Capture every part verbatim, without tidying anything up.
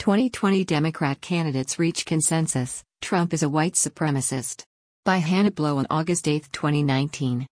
twenty twenty Democrat candidates reach consensus, Trump is a white supremacist. By Hannah Blow on August eighth, twenty nineteen.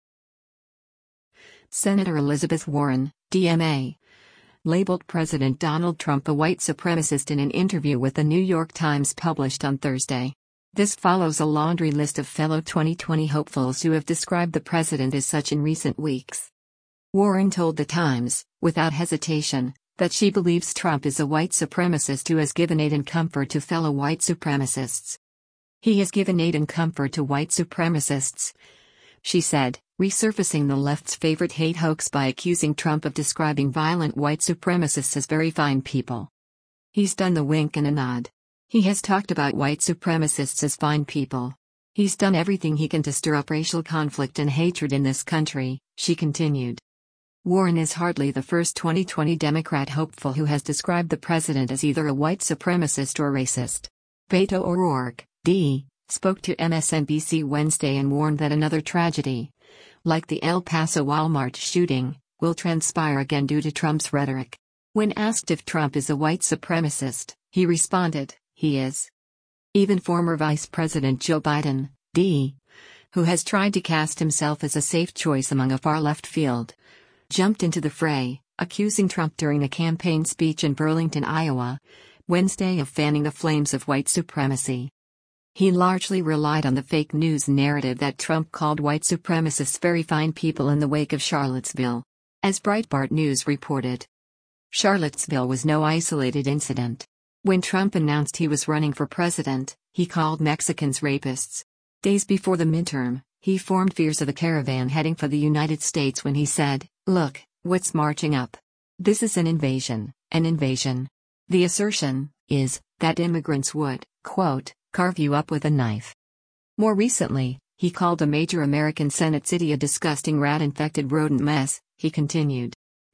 Senator Elizabeth Warren, D M A, labeled President Donald Trump a white supremacist in an interview with the New York Times published on Thursday. This follows a laundry list of fellow twenty twenty hopefuls who have described the president as such in recent weeks. Warren told The Times, without hesitation, that she believes Trump is a white supremacist who has given aid and comfort to fellow white supremacists. He has given aid and comfort to white supremacists, she said, resurfacing the left's favorite hate hoax by accusing Trump of describing violent white supremacists as very fine people. He's done the wink and a nod. He has talked about white supremacists as fine people. He's done everything he can to stir up racial conflict and hatred in this country, she continued. Warren is hardly the first twenty twenty Democrat hopeful who has described the president as either a white supremacist or racist. Beto O'Rourke, D, spoke to M S N B C Wednesday and warned that another tragedy, like the El Paso Walmart shooting, will transpire again due to Trump's rhetoric. When asked if Trump is a white supremacist, he responded, he is. Even former Vice President Joe Biden, D, who has tried to cast himself as a safe choice among a far-left field, jumped into the fray, accusing Trump during a campaign speech in Burlington, Iowa, Wednesday of fanning the flames of white supremacy. He largely relied on the fake news narrative that Trump called white supremacists very fine people in the wake of Charlottesville. As Breitbart News reported, Charlottesville was no isolated incident. When Trump announced he was running for president, he called Mexicans rapists. Days before the midterm, he formed fears of a caravan heading for the United States when he said, "Look, what's marching up? This is an invasion, an invasion." The assertion is that immigrants would, quote, carve you up with a knife. More recently, he called a major American Senate city a disgusting rat-infected rodent mess, he continued.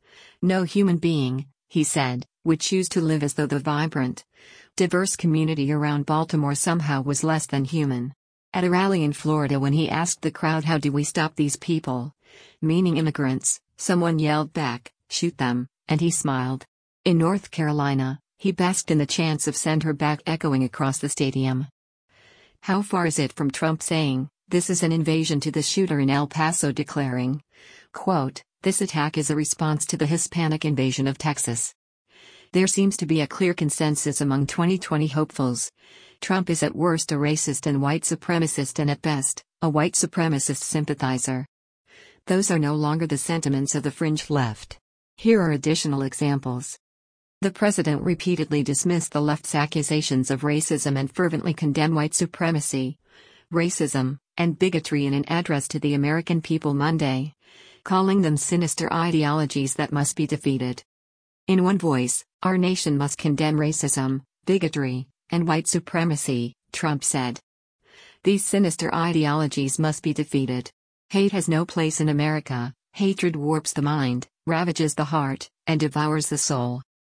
No human being, he said, would choose to live as though the vibrant, diverse community around Baltimore somehow was less than human. At a rally in Florida when he asked the crowd how do we stop these people, meaning immigrants, someone yelled back, shoot them, and he smiled. In North Carolina, he basked in the chants of send her back echoing across the stadium. How far is it from Trump saying, this is an invasion to the shooter in El Paso declaring, quote, this attack is a response to the Hispanic invasion of Texas. There seems to be a clear consensus among twenty twenty hopefuls. Trump is at worst a racist and white supremacist and at best, a white supremacist sympathizer. Those are no longer the sentiments of the fringe left. Here are additional examples. The president repeatedly dismissed the left's accusations of racism and fervently condemned white supremacy, racism, and bigotry in an address to the American people Monday, calling them sinister ideologies that must be defeated. In one voice, our nation must condemn racism, bigotry, and white supremacy, Trump said. These sinister ideologies must be defeated. Hate has no place in America. Hatred warps the mind, ravages the heart, and devours the soul.